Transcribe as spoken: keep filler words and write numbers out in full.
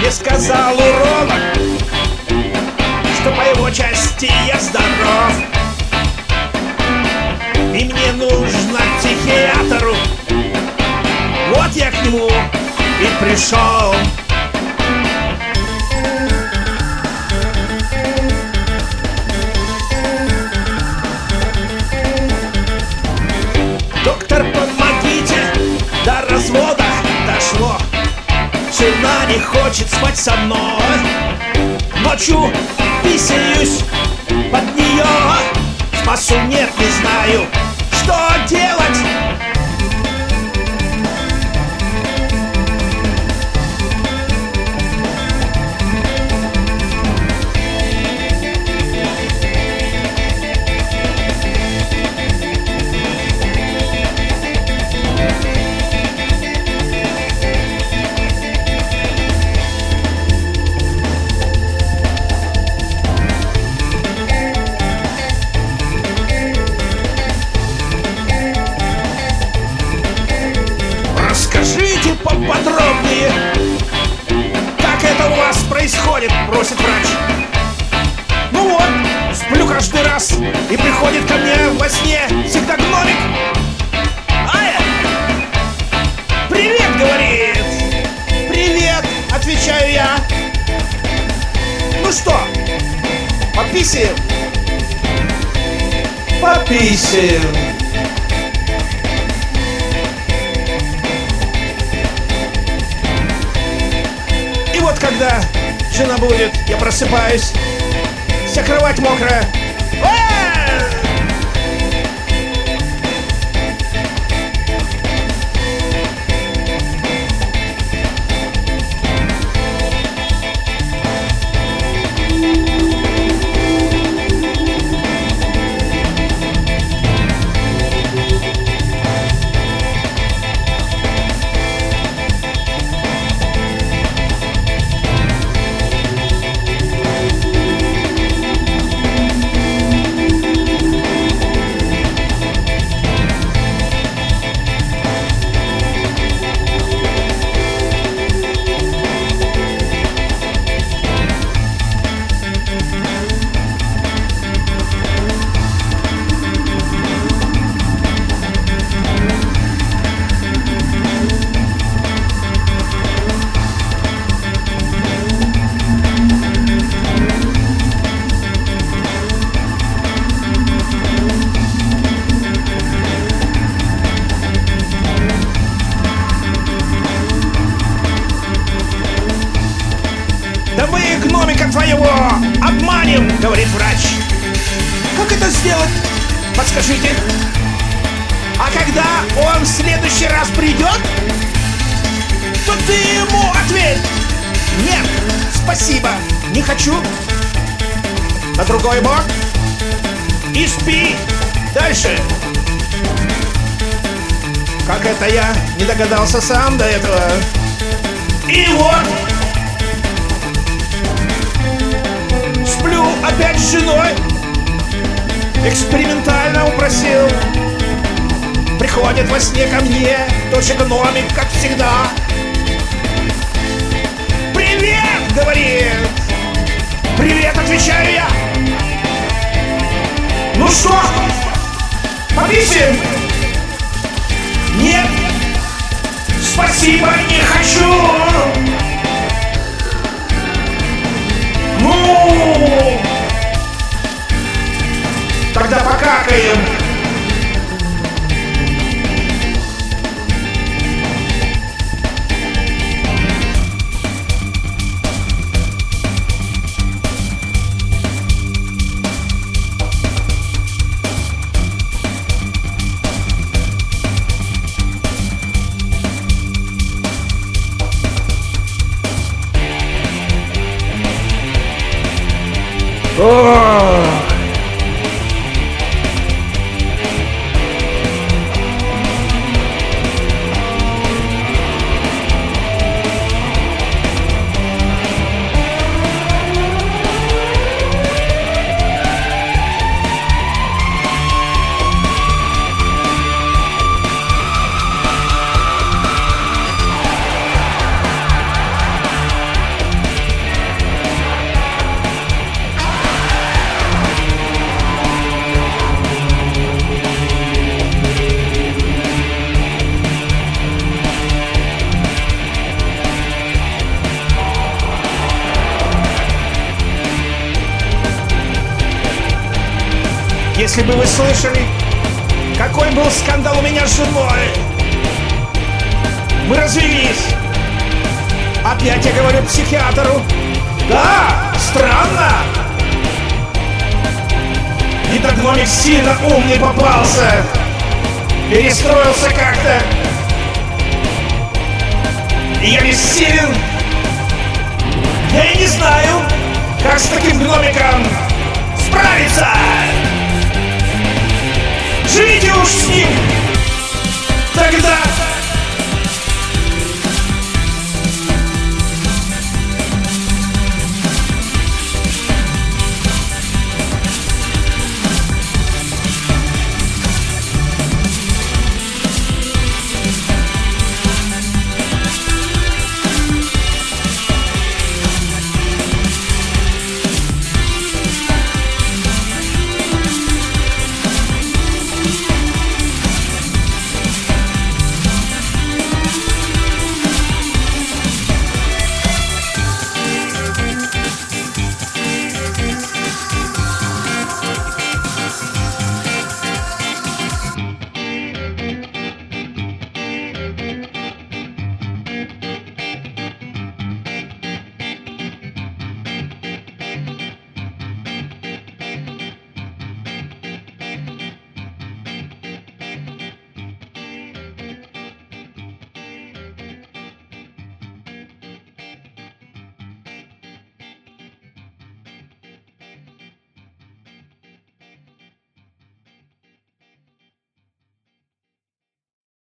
мне сказал уролог, что по его части я здоров, и мне нужно к психиатру. Вот я к нему и пришел. Доктор, помогите, до развода дошло. Жена не хочет спать со мной, ночью писаюсь под нее. Спасу нет, не знаю, что делать. Расскажите поподробнее, как это у вас происходит, просит врач. Ну вот, сплю каждый раз, и приходит ко мне во сне всегда гномик. Ая! Привет, говорит. Привет, отвечаю я. Ну что, пописаем? Пописаем. И вот когда жена будет, я просыпаюсь, вся кровать мокрая. А-а-а! Да мы гномика твоего обманем, говорит врач. Как это сделать? Подскажите. А когда он в следующий раз придет, то ты ему ответь: нет, спасибо, не хочу. На другой бок и спи дальше. Как это я не догадался сам до этого. И вот сплю опять с женой. Экспериментально упросил. Приходит во сне ко мне тот же гномик, как всегда. Привет, говорит. Привет, отвечаю я. Ну что, повисим? Нет, спасибо, не хочу. Ну, тогда покакаем. Ох. Если бы вы слышали, какой был скандал у меня с женой. Мы развелись. Опять я говорю психиатру. Да, странно. И так гномик сильно умный попался. Перестроился как-то. И я бессилен. Я и не знаю, как с таким гномиком справиться. Живите уж с ним. Тогда